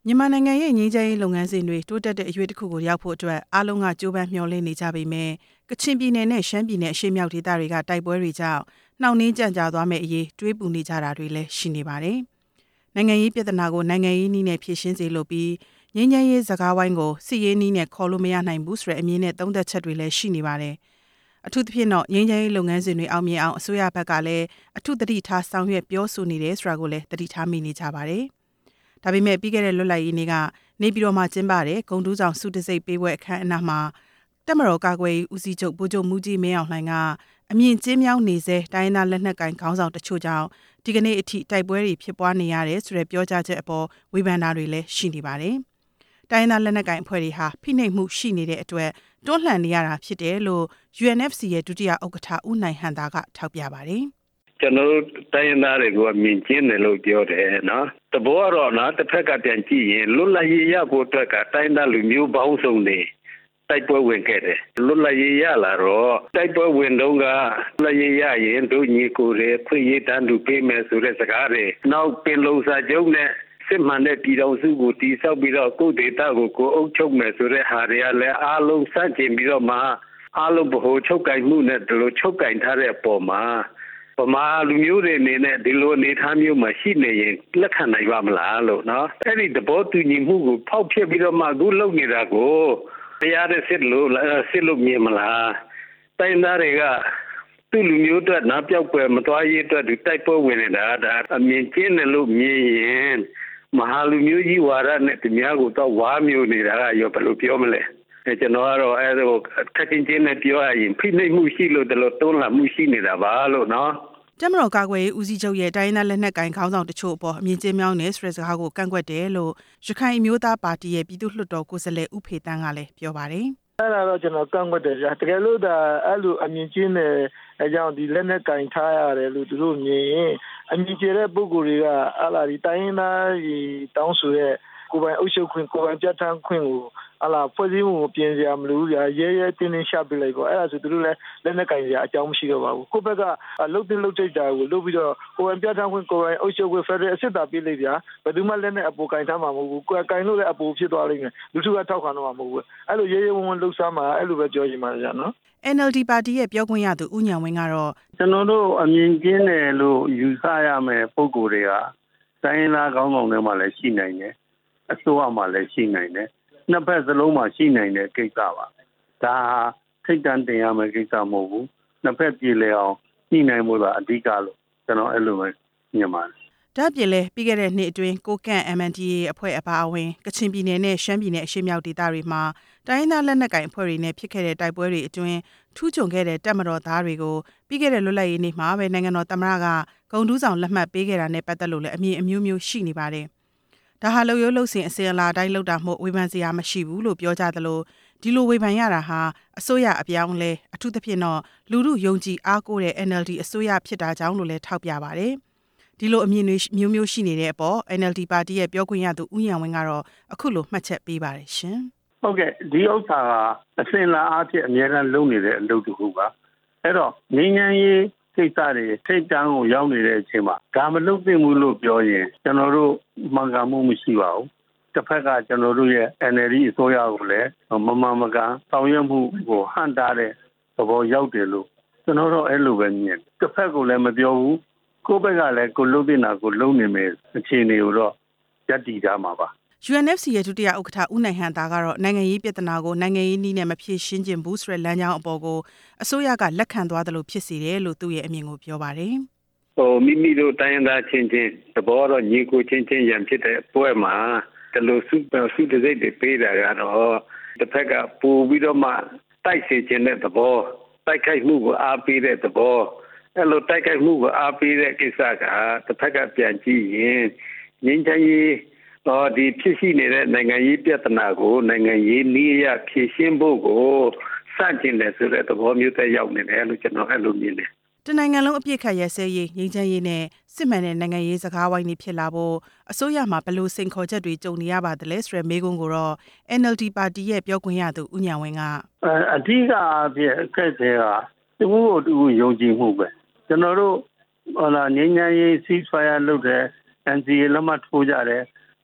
မြန်မာနိုင်ငံရဲ့ငြိမ်းချမ်းရေးလုပ်ငန်းစဉ်တွေတိုးတက်တဲ့အရွေးတစ်ခုကိုရောက်ဖို့အတွက်အားလုံးကကြိုးပမ်းမျှော်လင့်နေကြပေမဲ့ကချင်ပြည်နယ်နဲ့ရှမ်းပြည်နယ်အရှေ့မြောက်ဒေသတွေကတိုက်ပွဲတွေကြောင့်နှောင့်နှေးကြန့်ကြာသွားမယ့်အရေးတွေးပူနေကြတာတွေလည်းရှိနေပါတယ်။နိုင်ငံရေးပြဿနာကိုနိုင်ငံရေးနည်းနဲ့ဖြေရှင်းစေလို့ပြီးငြိမ်းချမ်းရေးစကားဝိုင်းကိုစစ်ရေးနည်းနဲ့ခေါ်လို့မရနိုင်ဘူးဆိုတဲ့အမြင်နဲ့သုံးသပ်ချက်တွေလည်းရှိနေပါတယ်။အထူးသဖြင့်တော့ငြိမ်းချမ်းရေးလုပ်ငန်းစဉ်တွေအောင်မြင်အောင်အစိုးရဘက်ကလည်းအထူးသတိထားဆောင်ရွက်ပြောဆိုနေတယ်ဆိုတာကိုလည်းသတိထားမိနေကြပါတယ်။ဒါပေမဲ့ပြီးခဲ့တဲ့လွတ်လပ်ရေးနေ့ကနေပြည်တော်မှာကျင်းပတဲ့ဂုဏ်ထူးဆောင်စုတစိတ်ပေးပွဲအခမ်းအနားမှာတပ်မတော်ကာကွယ်ရေးဦးစီးချုပ်ဗိုလ်ချုပ်မှူးကြီးမင်းအောင်လှိုင်ကအမြင့်ကျင်းမြောင်းနေစေတိုင်းသားလက်နက်ကိုင်ခေါင်းဆောင်တချို့ကြောင့်ဒီကနေ့အထိတိုက်ပွဲတွေဖြစ်ပွားနေရတယ်ဆိုတဲ့ပြောကြားချက်အပေါ်ဝေဖန်တာတွေလည်းရှိနေပါတယ်။တိုင်းသားလက်နက်ကိုင်အဖွဲ့တွေဟာဖိနှိပ်မှုရှိနေတဲ့အတွက်တွန်းလှန်နေရတာဖြစ်တယ်လို့ UNFC ရဲ့ဒုတိယဥက္ကဋ္ဌဦးနိုင်ဟန်သာကထောက်ပြပါတယ်။ကျွန်တော်တိုင်းသားတွေကမြင်ကျင်းတယ်လို့ပြောတယ်နော်တဘောကတော့နော်တစ်ဖက်ကပြန်ကြည့်ရင်လွတ်လပ်ရေးရဖို့အတွက်ကတိုင်းသားလူမျိုးပေါင်းစုံတွေတိုက်ပွဲဝင်ခဲ့တယ်လွတ်လပ်ရေးရလာတော့တိုက်ပွဲဝင်တော့ကလွတ်လပ်ရေးရရင်တို့ညီကိုတွေခွင့်ရတန်းတူပေးမယ်ဆိုတဲ့စကားတွေနောက်ပင်လုံစာချုပ်နဲ့စစ်မှန်တဲ့ပြည်တော်စုကိုတည်ဆောက်ပြီးတော့ကိုယ်ဒေသကိုအုပ်ချုပ်မယ်ဆိုတဲ့ဟာတွေကလည်းအားလုံးစတင်ပြီးတော့မှအားလုံးဗဟိုချုပ်ကင်မှုနဲ့ဒီလိုချုပ်ကင်ထားတဲ့အပေါ်မှာဗမာလူမျိုးတွေအနေနဲ့ဒီလိုအနေထားမျိုးမှာရှိနေရင်လက်ခံနိုင်ပါမလားလို့နော်အဲ့ဒီသဘောတူညီမှုကိုဖောက်ဖျက်ပြီးတော့မှအခုလုပ်နေတာကိုတရားတဲ့စစ်လို့မြင်မလားတိုင်းသားတွေကသူ့လူမျိုးအတွက်နားပြောက်ပွဲမသွားရေးအတွက်ဒီတိုက်ပွဲဝင်နေတာဒါအမြင်ကျင်းတယ်လို့မြင်ရင်မဟာလူမျိုးကြီးဝါဒနဲ့တများကိုတော့ဝါမျိုးနေတာကရောဘယ်လိုပြောမလဲကျွန်တော်ကတော့အဲ့ဒါကိုထက်ချင်းချင်းနဲ့ပြောရရင်ဖိနှိပ်မှုရှိလို့တလို့တွန်းလှန်မှုရှိနေတာပါလို့နော်တပ်မတော်ကာကွယ်ရေးဦးစီးချုပ်ရဲ့တိုင်းသားလက်နက်ကိုင်ခေါင်းဆောင်တချို့အပေါ်အမြင့်ကျင်းမြောင်းနေဆိုတဲ့စကားကိုကန့်ကွက်တယ်လို့ရခိုင်အမျိုးသားပါတီရဲ့ပြည်သူ့လွှတ်တော်ကိုယ်စားလှယ်ဦးဖေတန်းကလည်းပြောပါတယ်။အဲ့ဒါတော့ကျွန်တော်ကန့်ကွက်တယ်ဗျာတကယ်လို့ဒါအဲ့လိုအမြင့်ကျင်းတယ်အကြောင်းဒီလက်နက်ကင်ထားရတယ်လို့သူတို့မြင်ရင်အမြင့်ကျတဲ့ပုဂ္ဂိုလ်တွေကအဲ့လာဒီတိုင်းသားတောင်းဆိုတဲ့ကိုယ်ပိုင်အုပ်ချုပ်ခွင့်ကိုယ်ပိုင်ပြဋ္ဌာန်းခွင့်ကိုဖွဲ့စည်းမှုကိုပြင်စရာမလိုဘူးဗျာရဲတင်းတင်းရှာပြလိုက်ပေါ့အဲ့ဒါဆိုသူတို့လည်းလက်နက်ကင်စရာအကြောင်းမရှိတော့ပါဘူးကိုယ့်ဘက်ကလှုပ်တဲ့လှုပ်ထိတ်တာကိုလုပ်ပြီးတော့ကိုယ်ပိုင်ပြဋ္ဌာန်းခွင့်ကိုယ်ပိုင်အုပ်ချုပ်ခွင့်ဖက်ဒရယ်အစစ်တာပြလိုက်ဗျာဘယ်သူမှလက်နဲ့အပေါ်ကင်ထားမှာမဟုတ်ဘူးကိုယ်ကင်လို့လည်းအပေါ်ဖြစ်သွားလိမ့်မယ်လူထုကထောက်ခံတော့မှာမဟုတ်ဘူးအဲ့လိုရဲဝံ့လှုပ်ရှားမှာအဲ့လိုပဲပြောချင်ပါတယ်ဗျာနော် NLD ပါတီရဲ့ပြောခွင့်ရသူဦးညံဝင်းကတော့ကျွန်တော်တို့အမြင်ကျင်းတယ်လို့ယူဆရမယ်ပုံကိုယ်တွေကတိုင်းရင်းသားခေါင်းဆောင်တွေမှာလည်းရှိနိုင်တယ်အစိုးရမှာလည်းရှိနိုင်တယ်နှစ်ဖက်စလုံးမှာရှိနိုင်တဲ့ကိစ္စပါဒါထိတ်တန့်တင်ရမယ့်ကိစ္စမဟုတ်ဘူးနှစ်ဖက်ပြည်လည်အောင်ညှိနှိုင်းဖို့သာအဓိကလို့ကျွန်တော်အဲ့လိုပဲမြင်ပါတယ်ဒါ့ပြင်လည်းပြီးခဲ့တဲ့နှစ်အတွင်းကိုကန့် MNDAA အဖွဲ့အပါအဝင်ကချင်ပြည်နယ်နဲ့ရှမ်းပြည်နယ်အရှေ့မြောက်ဒေသတွေမှာတိုင်းရင်းသားလက်နက်ကိုင်အဖွဲ့တွေနဲ့ဖြစ်ခဲ့တဲ့တိုက်ပွဲတွေအတွင်းထူးချွန်ခဲ့တဲ့တပ်မတော်သားတွေကိုပြီးခဲ့တဲ့လွတ်လပ်ရေးနေ့မှာပဲနိုင်ငံတော်သမ္မတကဂုဏ်ထူးဆောင်လက်မှတ်ပေးခဲ့တာနဲ့ပတ်သက်လို့လည်းအမြင်အမျိုးမျိုးရှိနေပါတယ်။ဒါဟာလုံရိုးလုံစင်အစဉ်အလာအတိုင်းလုပ်တာမို့ဝေဖန်စရာမရှိဘူးလို့ပြောကြသလိုဒီလိုဝေဖန်ရတာဟာအစိုးရအပြောင်းလဲအထူးသဖြင့်တော့လူထုယုံကြည်အားကိုးတဲ့ NLD အစိုးရဖြစ်တာကြောင့်လို့လည်းထောက်ပြပါတယ်။ဒီလိုအမြင်တွေမျိုးမျိုးရှိနေတဲ့အပေါ် NLD ပါတီရဲ့ပြောခွင့်ရသူဦးရန်ဝင်းကတော့အခုလိုမှတ်ချက်ပေးပါတယ်ရှင်။ဟုတ်ကဲ့ဒီဥစ္စာကအစဉ်အလာအဖြစ်အများအားလုံးနေတဲ့အလုပ်တစ်ခုပါ။အဲ့တော့ငြိမ်းချမ်းရေးကိစ္စတွေထိတ်တန်းကိုရောက်နေတဲ့အချိန်မှာဒါမလုပ်သင့်ဘူးလို့ပြောရင်ကျွန်တော်တို့မှန်ကန်မှုမရှိပါဘူး။တစ်ဖက်ကကျွန်တော်တို့ရဲ့ NLD အစိုးရကိုလည်းမမှန်မကန်ဆောင်ရွက်မှုကိုဟန့်တားတဲ့သဘောရောက်တယ်လို့ကျွန်တော်တို့အဲ့လိုပဲမြင်။တစ်ဖက်ကိုလည်းမပြောဘူး။ကိုယ့်ဘက်ကလည်းကိုလုံးတင်တာကိုလုံးနေမယ်အခြေအနေကိုတော့ရပ်တည်ကြမှာပါ။ UNFC ရဲ့ဒုတိယဥက္ကဋ္ဌဦးနိုင်ဟန်သာကတော့နိုင်ငံရေးပြဿနာကိုနိုင်ငံရေးနည်းနဲ့မဖြေရှင်းခြင်းဘူးဆိုတဲ့လမ်းကြောင်းအပေါ်ကိုအစိုးရကလက်ခံသွားတယ်လို့ဖြစ်စေတယ်လို့သူ့ရဲ့အမြင်ကိုပြောပါတယ်။မိမိတို့တိုင်းသားချင်းချင်းသဘောတော့ညီကိုချင်းချင်းရံဖြစ်တဲ့ပွဲမှာဒီလိုစုတစိတ်တွေပေးတာကတော့တစ်ဖက်ကပို့ပြီးတော့မှတိုက်စေခြင်းတဲ့သဘောတိုက်ခိုက်မှုကိုအားပေးတဲ့သဘောအဲ့လိုတိုက်ခိုက်မှုကိုအားပေးတဲ့ကိစ္စကတစ်ဖက်ကပြန်ကြည့်ရင်ငြိမ်းချမ်းရေးဒီဖြစ်ရှိနေတဲ့နိုင်ငံရေးပြဿနာကိုနိုင်ငံရေးနည်းအရဖြေရှင်းဖို့ကိုစတင်တယ်ဆိုတဲ့သဘောမျိုးသက်ရောက်နေတယ်လို့ကျွန်တော်အဲ့လိုမြင်တယ်တနိုင်ငံလုံးအပြစ်ခတ်ရဲစဲရေးငြိမ်းချမ်းရေးနဲ့စစ်မှန်တဲ့နိုင်ငံရေးစကားဝိုင်းတွေဖြစ်လာဖို့အစိုးရမှာဘယ်လိုစိန်ခေါ်ချက်တွေကြုံနေရပါသလဲဆိုတဲ့မေးခွန်းကိုတော့ NLD ပါတီရဲ့ပြောခွင့်ရသူဦးညံဝင်းကအဓိကအဖြစ်အခက်အခဲကသူ့ကိုသူယုံကြည်မှုပဲကျွန်တော်တို့ငြိမ်းချမ်းရေး ceasefire လုပ်တယ် NCA လက်မှတ်ထိုးကြတယ်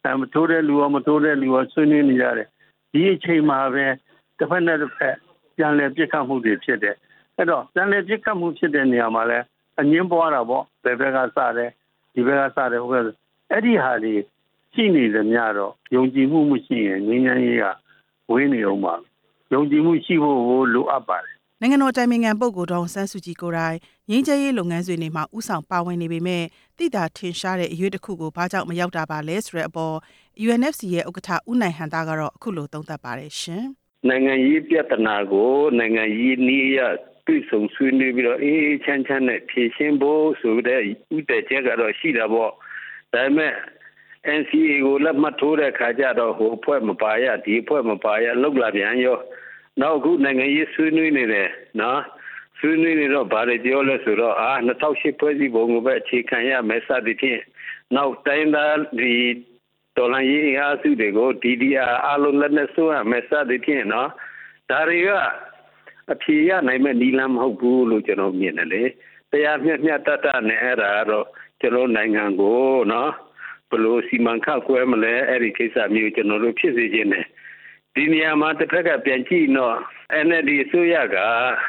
မထိုးတဲ့လူရောမထိုးတဲ့လူရောဆွေးနွေးနေကြတယ်ဒီအချိန်မှာပဲတစ်ဖက်နဲ့တစ်ဖက်ပြန်လည်ပြစ်ခတ်မှုတွေဖြစ်တယ်အဲ့တော့ပြန်လည်ပြစ်ခတ်မှုဖြစ်တဲ့နေရာမှာလဲအငင်းပွားတာပေါ့ဘယ်ဘက်ကစတယ်ဒီဘက်ကစတယ်ဟုတ်ကဲ့အဲ့ဒီဟာတွေရှိနေတယ်များတော့ယုံကြည်မှုမရှိရင်ငြိမ်းချမ်းရေးကဝေးနေအောင်ပါယုံကြည်မှုရှိဖို့လိုအပ်ပါတယ်နိုင်ငံတော်တိုင်ပင်ခံပုဂ္ဂိုလ်ဒေါ်ဆန်းစုကြည်ကိုယ်တိုင်ငြိမ်းချမ်းရေးလုပ်ငန်းစဉ်တွေမှာဥဆောင်ပါဝင်နေပေမဲ့တိတာထင်ရှားတဲ့အရွေးတစ်ခုကိုဘာကြောင့်မရောက်တာပါလဲဆိုတဲ့အပေါ် UNFC ရဲ့ဥက္ကဋ္ဌဦးနိုင်ဟန်သားကတော့အခုလိုသုံးသပ်ပါတယ်ရှင်နိုင်ငံရေးပြဿနာကိုနိုင်ငံရေးနည်းရတွေ့ဆုံဆွေးနွေးပြီးတော့အေးချမ်းချမ်းနဲ့ဖြေရှင်းဖို့ဆိုတဲ့ဥတည်ချက်ကတော့ရှိတာပေါ့ဒါပေမဲ့ NCA ကိုလက်မှတ်ထိုးတဲ့ခါကျတော့ဟိုအဖွဲ့မပါရဒီအဖွဲ့မပါရလောက်လာပြန်ရောနောက်အခုနိုင်ငံရေးဆွေးနွေးနေတယ်နော်ဆွေးနွေးနေတော့ဗာတွေပြောလဲဆိုတော့2008ဖွဲ့စည်းပုံကိုပဲအခြေခံရမယ်စသည်ဖြင့်နောက်တိုင်းသားဒီတော်လှန်ရေးအားစုတွေကို DDR အလုံးလက်နဲ့ဆိုရမယ်စသည်ဖြင့်နော်ဒါတွေကအဖြေရနိုင်မဲ့နီလမ်းမဟုတ်ဘူးလို့ကျွန်တော်မြင်တယ်လေတရားမျှမျှတတနဲ့အဲ့ဒါကတော့ကျွန်တော်နိုင်ငံကိုနော်ဘယ်လိုစီမံခန့်ခွဲမလဲအဲ့ဒီကိစ္စမျိုးကျွန်တော်တို့ဖြစ်စေခြင်းနဲ့ဒီနေရာမှာတစ်ဖက်ကပြန်ကြည့်တော့ NLD အစိုးရက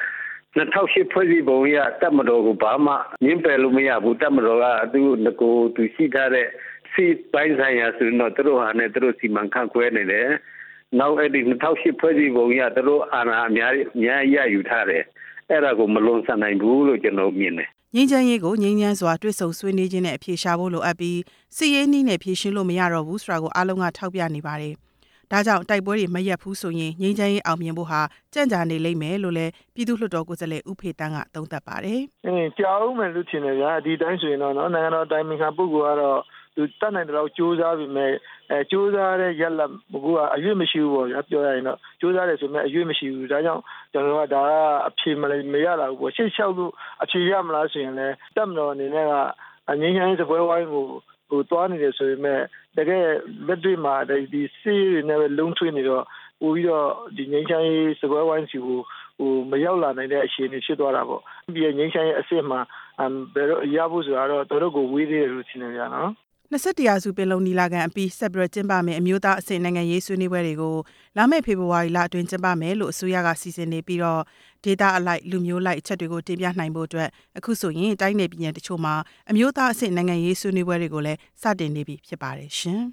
2008ဖွဲ့စည်းပုံရတပ်မတော်ကိုဘာမှညှင်းပယ်လို့မရဘူးတပ်မတော်ကသူရှိထားတဲ့စီပိုင်းဆိုင်ရာဆိုတော့သူတို့ဟာနဲ့သူတို့စီမံခန့်ခွဲနေတယ်နောက်အဲ့ဒီ2008ဖွဲ့စည်းပုံရသူတို့အာဏာအများကြီးရယူထားတယ်အဲ့ဒါကိုမလွန်ဆန်နိုင်ဘူးလို့ကျွန်တော်မြင်တယ်ငြိမ်းချမ်းရေးကိုငြိမ်းချမ်းစွာတွေ့ဆုံဆွေးနွေးခြင်းနဲ့အဖြေရှာဖို့လိုအပ်ပြီးစစ်ရေးနည်းနဲ့ဖြေရှင်းလို့မရတော့ဘူးဆိုတာကိုအားလုံးကထောက်ပြနေပါတယ်။ဒါကြောင့်တိုက်ပွဲတွေမရပ်ဘူးဆိုရင်ငြိမ်းချမ်းရေးအောင်မြင်ဖို့ဟာကြံ့ကြာနေလိမ့်မယ်လို့လည်းပြည်သူ့လွှတ်တော်ကိုယ်စားလှယ်ဦးဖေတန်းကသုံးသပ်ပါတယ်။ကြာအောင်မယ်လို့ထင်တယ်ဗျာဒီတိုင်းဆိုရင်တော့နိုင်ငံတော်တိုင်ပင်ခံပုဂ္ဂိုလ်ကတော့သူတတ်နိုင်တဲ့လောက်စူးစမ်းပြီးမဲ့စူးစမ်းတဲ့ရက်လက်ကအရွေးမရှိဘူးပေါ့ဗျာပြောရရင်တော့စူးစမ်းတယ်ဆိုမဲ့အရွေးမရှိဘူးဒါကြောင့်ကျွန်တော်ကဒါကအဖြေမရလာဘူးပေါ့ရှေ့လျှောက်လို့အဖြေရမလားဆိုရင်လည်းတက်မတော်အနေနဲ့ကငင်းချမ်းရေးစပွဲဝိုင်းကိုသွားနေတယ်ဆိုပေမဲ့တကယ်လက်တွေ့မှာဒီစီးတွေနဲ့လုံးထွေးနေတော့ပို့ပြီးတော့ဒီငင်းချမ်းရေးစပွဲဝိုင်းစီကိုမရောက်လာနိုင်တဲ့အခြေအနေဖြစ်သွားတာပေါ့ဒီငင်းချမ်းရေးအစ်စ်မှာဘယ်တော့ရဖို့ဆိုတော့တို့ကိုဝေးသေးတယ်လို့ထင်နေကြနော် 21ရာစုပင်လုံနီလာခံအပြီးဆက်ပြီးကျင်းပမယ်အမျိုးသားအဆင့်နိုင်ငံရေးဆွေးနွေးပွဲတွေကိုလာမယ့်ဖေဖော်ဝါရီလအတွင်းကျင်းပမယ်လို့အစိုးရကစီစဉ်နေပြီးတော့ဒေတာအလိုက်လူမျိုးလိုက်အချက်တွေကိုတင်ပြနိုင်ဖို့အတွက်အခုဆိုရင်တိုင်းနယ်ပြည်နယ်တချို့မှာအမျိုးသားအဆင့်နိုင်ငံရေးဆွေးနွေးပွဲတွေကိုလည်းစတင်နေပြီဖြစ်ပါတယ်ရှင်